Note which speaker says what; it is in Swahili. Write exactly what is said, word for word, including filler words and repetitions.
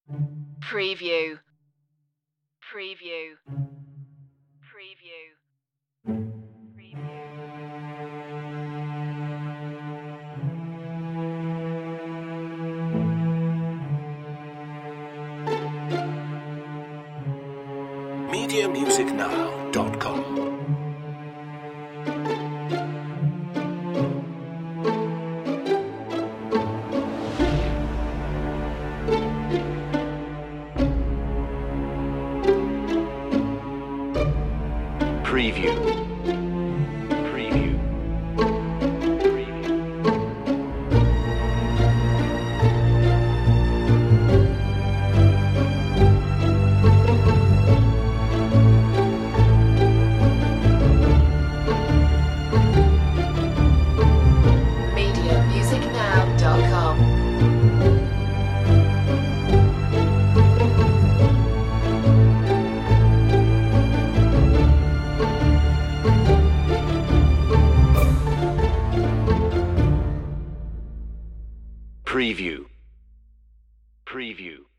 Speaker 1: Preview. Preview. Preview.
Speaker 2: media music now dot com. Preview. Preview.
Speaker 1: media music now dot com.
Speaker 2: Preview. Preview.